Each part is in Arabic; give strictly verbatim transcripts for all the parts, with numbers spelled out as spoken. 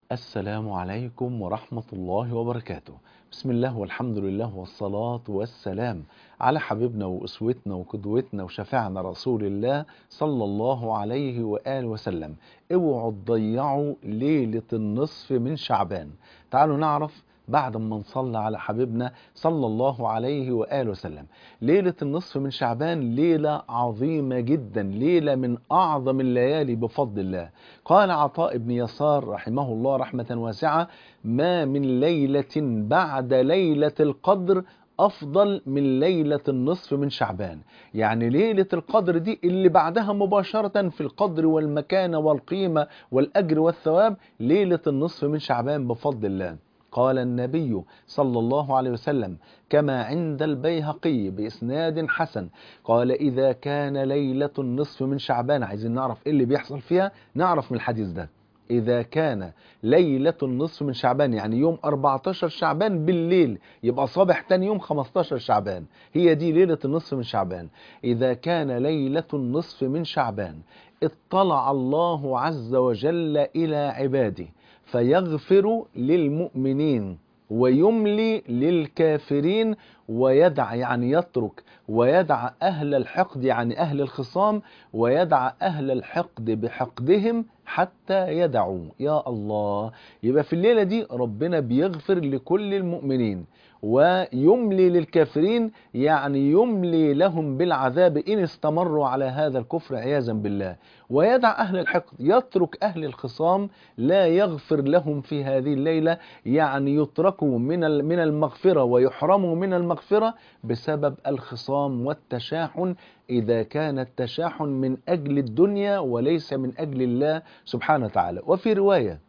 السلام عليكم ورحمة الله وبركاته. بسم الله والحمد لله والصلاة والسلام على حبيبنا وأسوتنا وقدوتنا وشفيعنا رسول الله صلى الله عليه وآله وسلم. اوعوا تضيعوا ليلة النصف من شعبان. تعالوا نعرف بعد ما نصلي على حبيبنا صلى الله عليه وآله وسلم. ليلة النصف من شعبان ليلة عظيمة جدا، ليلة من أعظم الليالي بفضل الله. قال عطاء بن يسار رحمه الله رحمة واسعة: ما من ليلة بعد ليلة القدر أفضل من ليلة النصف من شعبان. يعني ليلة القدر دي اللي بعدها مباشرة في القدر والمكانة والقيمة والأجر والثواب ليلة النصف من شعبان بفضل الله. قال النبي صلى الله عليه وسلم كما عند البيهقي بإسناد حسن، قال: إذا كان ليلة النصف من شعبان، عايزين نعرف إيه اللي بيحصل فيها، نعرف من الحديث ده. إذا كان ليلة النصف من شعبان يعني يوم أربعتاشر شعبان بالليل، يبقى صباح تاني يوم خمستاشر شعبان، هي دي ليلة النصف من شعبان. إذا كان ليلة النصف من شعبان اطلع الله عز وجل إلى عباده فيغفر للمؤمنين ويملي للكافرين ويدع يعني يترك، ويدع أهل الحقد يعني أهل الخصام، ويدع أهل الحقد بحقدهم حتى يدعوا. يا الله! يبقى في الليلة دي ربنا بيغفر لكل المؤمنين ويملي للكافرين، يعني يملي لهم بالعذاب إن استمروا على هذا الكفر عياذا بالله. ويدع أهل الحقد، يترك أهل الخصام، لا يغفر لهم في هذه الليلة، يعني يتركوا من من المغفرة ويحرموا من المغفرة بسبب الخصام والتشاحن، إذا كان التشاحن من أجل الدنيا وليس من أجل الله سبحانه وتعالى. وفي رواية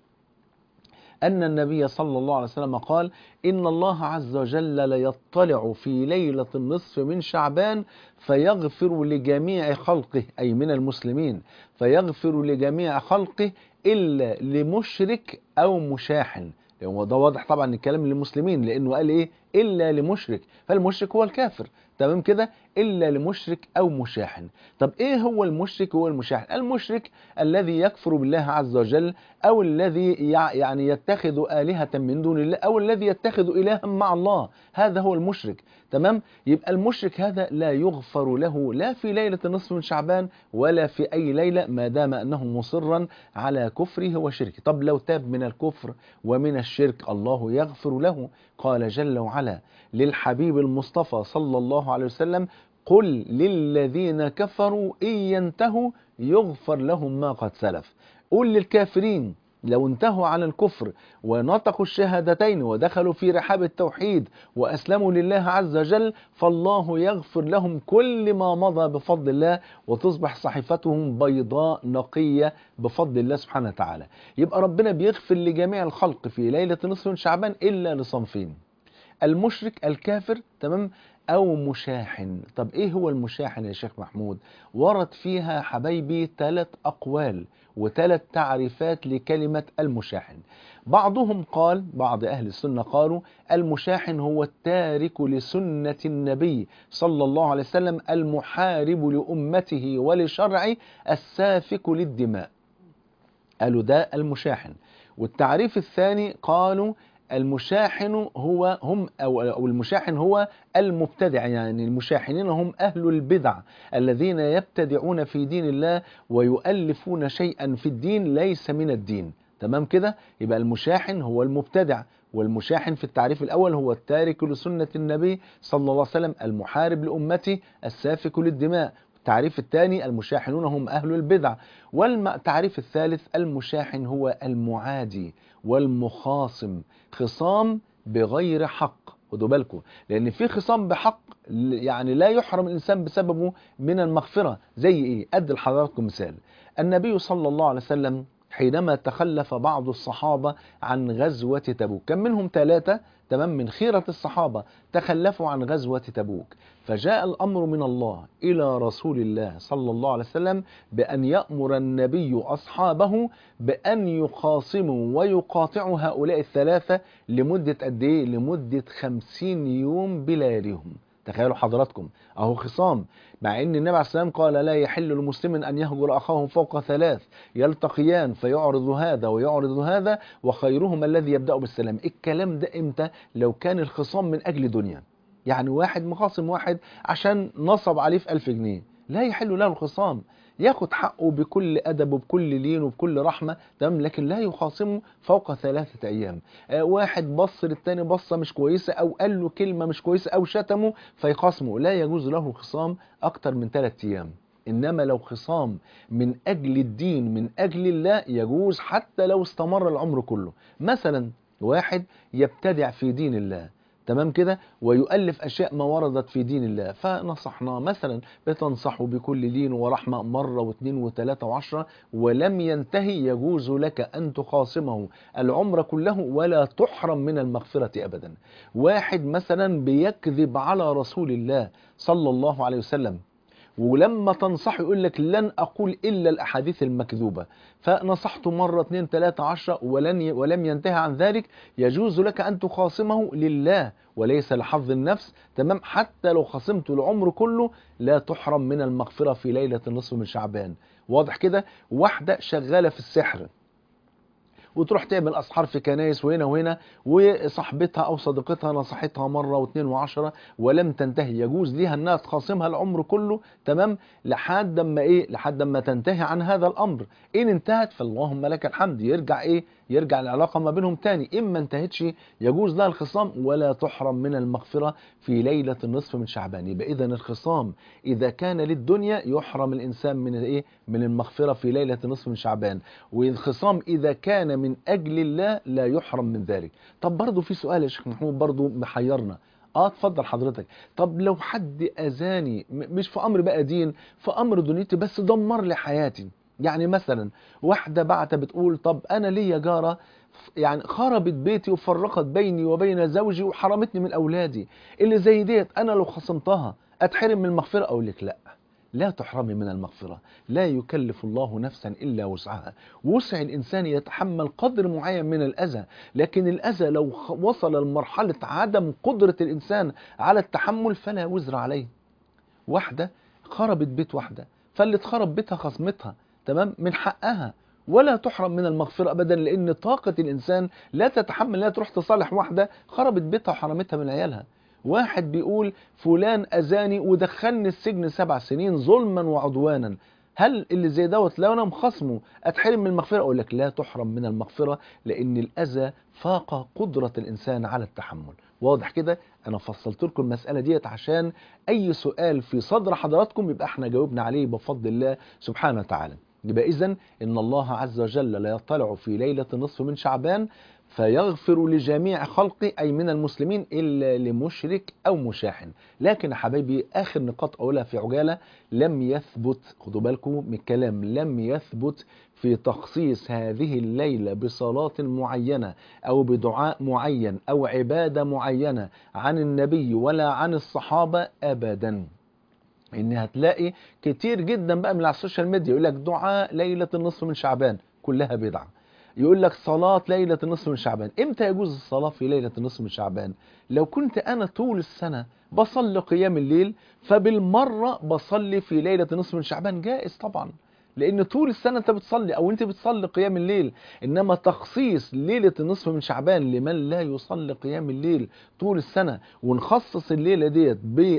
أن النبي صلى الله عليه وسلم قال: إن الله عز وجل ليطلع في ليلة النصف من شعبان فيغفر لجميع خلقه، أي من المسلمين، فيغفر لجميع خلقه إلا لمشرك أو مشاحن. وده واضح طبعا الكلام للمسلمين، لأنه قال إيه؟ إلا لمشرك، فالمشرك هو الكافر، تمام كده؟ إلا لمشرك أو مشاحن. طب إيه هو المشرك هو المشاحن؟ المشرك الذي يكفر بالله عز وجل، أو الذي يعني يتخذ آلهة من دون الله، أو الذي يتخذ إلها مع الله، هذا هو المشرك. تمام؟ يبقى المشرك هذا لا يغفر له لا في ليلة النصف من شعبان ولا في أي ليلة، ما دام أنه مصرا على كفره وشركه. طب لو تاب من الكفر ومن الشرك الله يغفر له. قال جل وعلا للحبيب المصطفى صلى الله عليه وسلم: قل للذين كفروا إن ينتهوا يغفر لهم ما قد سلف. قل للكافرين لو انتهوا عن الكفر ونطقوا الشهادتين ودخلوا في رحاب التوحيد وأسلموا لله عز وجل، فالله يغفر لهم كل ما مضى بفضل الله، وتصبح صحيفتهم بيضاء نقية بفضل الله سبحانه وتعالى. يبقى ربنا بيغفر لجميع الخلق في ليلة نصف من شعبان إلا لصنفين: المشرك الكافر، تمام، أو مشاحن. طب إيه هو المشاحن يا شيخ محمود؟ ورد فيها حبايبي ثلاث أقوال وثلاث تعريفات لكلمة المشاحن. بعضهم قال، بعض أهل السنة قالوا: المشاحن هو التارك لسنة النبي صلى الله عليه وسلم، المحارب لأمته ولشرعه، السافك للدماء. قالوا ده المشاحن. والتعريف الثاني قالوا: المشاحن هو هم أو أو المشاحن هو المبتدع، يعني المشاحنين هم أهل البدع الذين يبتدعون في دين الله ويؤلفون شيئا في الدين ليس من الدين. تمام كده؟ يبقى المشاحن هو المبتدع، والمشاحن في التعريف الأول هو التارك لسنة النبي صلى الله عليه وسلم، المحارب لأمته، السافك للدماء. التعريف الثاني: المشاحنون هم أهل البدع. والتعريف الثالث: المشاحن هو المعادي والمخاصم، خصام بغير حق. خدوا بالكم، لأن في خصام بحق يعني لا يحرم الإنسان بسببه من المغفرة. زي إيه؟ أدي لحضراتكم مثال. النبي صلى الله عليه وسلم حينما تخلف بعض الصحابة عن غزوة تبوك، كان منهم ثلاثة، تمام، من خيرة الصحابة تخلفوا عن غزوة تبوك، فجاء الأمر من الله إلى رسول الله صلى الله عليه وسلم بأن يأمر النبي أصحابه بأن يخاصموا ويقاطعوا هؤلاء الثلاثة لمدة قد إيه؟ لمدة خمسين يوم بلياليهم. تخيلوا حضراتكم اهو خصام، مع ان النبي عليه السلام قال لا يحل لمسلم ان يهجر اخاه فوق ثلاث يلتقيان فيعرض هذا ويعرض هذا وخيرهما الذي يبدأ بالسلام. الكلام ده امتى؟ لو كان الخصام من اجل دنيا، يعني واحد مخاصم واحد عشان نصب عليه في ألف جنيه، لا يحل له الخصام، ياخد حقه بكل أدب وبكل لين وبكل رحمة، تمام، لكن لا يخاصمه فوق ثلاثة أيام. آه واحد بص للتاني بصة مش كويسة أو قال له كلمة مش كويسة أو شتمه فيخاصمه، لا يجوز له الخصام أكتر من ثلاثة أيام. إنما لو خصام من أجل الدين من أجل الله يجوز حتى لو استمر العمر كله. مثلا واحد يبتدع في دين الله، تمام كده، ويؤلف أشياء ما وردت في دين الله، فنصحناه مثلا، بتنصحه بكل لين ورحمة مرة واثنين وثلاثة وعشرة ولم ينتهي، يجوز لك أن تخاصمه العمر كله ولا تحرم من المغفرة أبدا. واحد مثلا بيكذب على رسول الله صلى الله عليه وسلم، ولما تنصح يقول لك لن أقول إلا الأحاديث المكذوبة، فنصحته مرة اثنين ثلاثة عشرة ولن ي... ولم ينتهي عن ذلك، يجوز لك أن تخاصمه لله وليس لحظ النفس، تمام، حتى لو خصمت العمر كله لا تحرم من المغفرة في ليلة النصف من شعبان. واضح كده؟ واحدة شغالة في السحر وتروح تعمل أسحار في كنايس وهنا وهنا، وصاحبتها أو صديقتها نصحتها مرة واثنين وعشرة ولم تنتهي، يجوز ليها أنها تخاصمها العمر كله، تمام، لحد ما إيه، لحد ما تنتهي عن هذا الأمر. إن انتهت فاللهم لك الحمد، يرجع إيه، يرجع العلاقة ما بينهم تاني. إن ما انتهتش يجوز لها الخصام ولا تحرم من المغفرة في ليلة النصف من شعبان. يبقى إذا الخصام إذا كان للدنيا يحرم الإنسان من الإيه، من المغفرة في ليلة النصف من شعبان، والخصام إذا كان من أجل الله لا يحرم من ذلك. طب برضو في سؤال يا شيخ محمود برضو محيرنا. اه اتفضل حضرتك. طب لو حد اذاني مش في امر بقى دين، في امر دنيتي بس دمر لي حياتي، يعني مثلا واحدة بعتة بتقول طب انا ليا جارة يعني خربت بيتي وفرقت بيني وبين زوجي وحرمتني من اولادي، اللي زي ديت انا لو خصمتها اتحرم من المغفرة؟ اقول لك لا، لا تحرمي من المغفرة، لا يكلف الله نفسا إلا وسعها، وسع الإنسان يتحمل قدر معين من الأذى، لكن الأذى لو وصل لمرحلة عدم قدرة الإنسان على التحمل فلا وزر عليه. واحدة خربت بيت واحدة، فاللي اتخرب بيتها خصمتها، تمام، من حقها ولا تحرم من المغفرة أبدا، لأن طاقة الإنسان لا تتحمل لا تروح تصالح واحدة خربت بيتها وحرمتها من عيالها. واحد بيقول فلان أذاني ودخلني السجن سبع سنين ظلما وعدوانا، هل اللي زي دوت لو انا مخصمه اتحرم من المغفرة؟ اقول لك لا تحرم من المغفرة، لان الاذى فاق قدرة الانسان على التحمل. واضح كده؟ انا فصلت لكم المسألة ديت عشان اي سؤال في صدر حضراتكم يبقى احنا جاوبنا عليه بفضل الله سبحانه وتعالى. يبقى اذن ان الله عز وجل لا يطلع في ليلة النصف من شعبان فيغفر لجميع خلقه أي من المسلمين إلا لمشرك أو مشاحن. لكن يا حبايبي آخر نقاط أقولها في عجالة، لم يثبت، خدوا بالكم من الكلام، لم يثبت في تخصيص هذه الليلة بصلاة معينة أو بدعاء معين أو عبادة معينة عن النبي ولا عن الصحابة أبدا. إن هتلاقي كتير جدا بقى من على السوشيال ميديا يقول لك دعاء ليلة النصف من شعبان، كلها بدعة. يقول لك صلاة ليلة النصف من شعبان. امتى يجوز الصلاة في ليلة النصف من شعبان؟ لو كنت انا طول السنة بصلي قيام الليل فبالمرة بصلي في ليلة النصف من شعبان، جائز طبعا، لان طول السنة انت بتصلي او انت بتصلي قيام الليل. انما تخصيص ليلة النصف من شعبان لمن لا يصلي قيام الليل طول السنة ونخصص الليلة ديت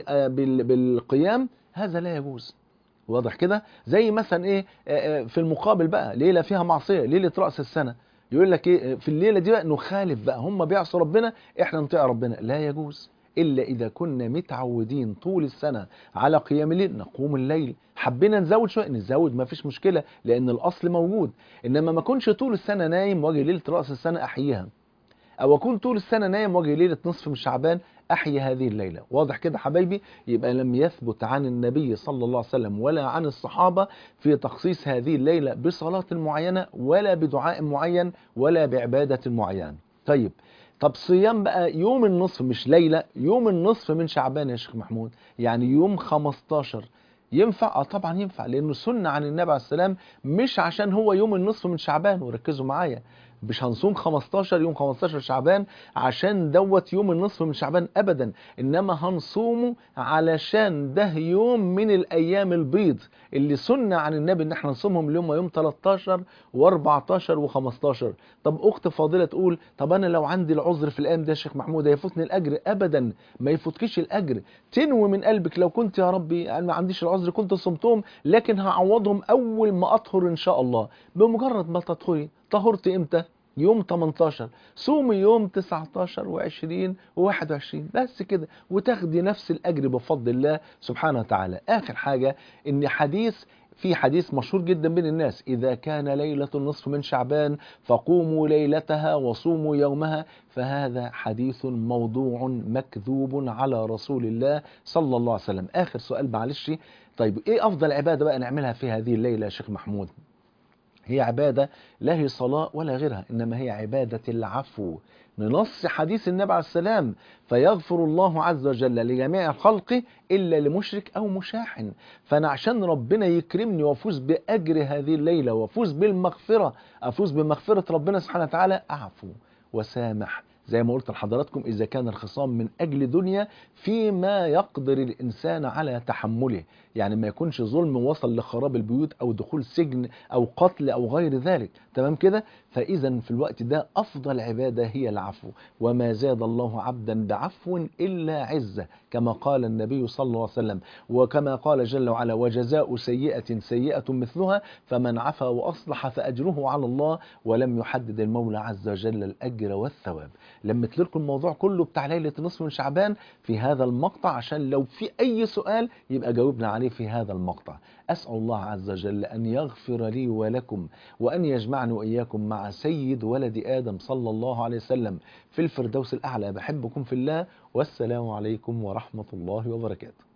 بالقيام، هذا لا يجوز. واضح كده؟ زي مثلا ايه في المقابل بقى ليله فيها معصيه، ليله راس السنه، يقول لك ايه في الليله دي بقى نخالف بقى، هم بيعصوا ربنا احنا نطيع ربنا، لا يجوز الا اذا كنا متعودين طول السنه على قيام الليل نقوم الليل، حبينا نزود شويه نزود ما فيش مشكله لان الاصل موجود. انما ما كنش طول السنه نايم واجي ليله راس السنه احييها، او اكون طول السنه نايم واجي ليله نصف من شعبان احيي هذه الليله. واضح كده حبايبي؟ يبقى لم يثبت عن النبي صلى الله عليه وسلم ولا عن الصحابه في تخصيص هذه الليله بصلاه معينه ولا بدعاء معين ولا بعباده معينه. طيب طب صيام بقى يوم النصف، مش ليله، يوم النصف من شعبان يا شيخ محمود، يعني يوم خمستاشر، ينفع؟ اه طبعا ينفع، لانه سنه عن النبي عليه السلام، مش عشان هو يوم النصف من شعبان. وركزوا معايا، مش هنصوم خمستاشر يوم خمستاشر شعبان عشان دوت يوم النصف من شعبان ابدا، انما هنصومه علشان ده يوم من الايام البيض اللي سنة عن النبي ان احنا نصومهم اليوم يوم تلتاشر واربعتاشر وخمستاشر. طب اخت فاضلة تقول طب انا لو عندي العذر في الايام ده يا شيخ محمود هيفوتني الاجر؟ ابدا ما يفوتكيش الاجر. تنوي من قلبك لو كنت يا ربي انا ما عنديش العذر كنت صمتهم، لكن هعوضهم اول ما اطهر ان شاء الله. بمجرد ما تطهري، طهرت امتى؟ يوم تمنتاشر، صومي يوم تسعتاشر وعشرين وواحد وعشرين بس كده، وتاخدي نفس الاجر بفضل الله سبحانه وتعالى. اخر حاجة ان حديث في حديث مشهور جدا بين الناس: إذا كان ليلة النصف من شعبان فقوموا ليلتها وصوموا يومها. فهذا حديث موضوع مكذوب على رسول الله صلى الله عليه وسلم. آخر سؤال معلش، طيب إيه أفضل عبادة بقى نعملها في هذه الليلة يا شيخ محمود؟ هي عبادة لا هي صلاة ولا غيرها، إنما هي عبادة العفو. ننص حديث النبي عليه السلام: فيغفر الله عز وجل لجميع خلقه إلا لمشرك أو مشاحن. فأنا عشان ربنا يكرمني وأفوز بأجر هذه الليلة وأفوز بالمغفرة، أفوز بمغفرة ربنا سبحانه وتعالى، أعفو وسامح. زي ما قلت لحضراتكم: إذا كان الخصام من أجل دنيا فيما يقدر الإنسان على تحمله، يعني ما يكونش ظلم وصل لخراب البيوت أو دخول سجن أو قتل أو غير ذلك، تمام كده؟ فإذا في الوقت ده أفضل عبادة هي العفو. وما زاد الله عبدا بعفو إلا عزة، كما قال النبي صلى الله عليه وسلم، وكما قال جل وعلا: وجزاء سيئة سيئة مثلها فمن عفا وأصلح فأجره على الله. ولم يحدد المولى عز وجل الأجر والثواب. لمت لكم الموضوع كله بتاع ليلة نصف من شعبان في هذا المقطع، عشان لو في أي سؤال يبقى جاوبنا عليه في هذا المقطع. أسأل الله عز وجل أن يغفر لي ولكم، وأن يجمعني وإياكم مع سيد ولد آدم صلى الله عليه وسلم في الفردوس الأعلى. بحبكم في الله، والسلام عليكم ورحمة الله وبركاته.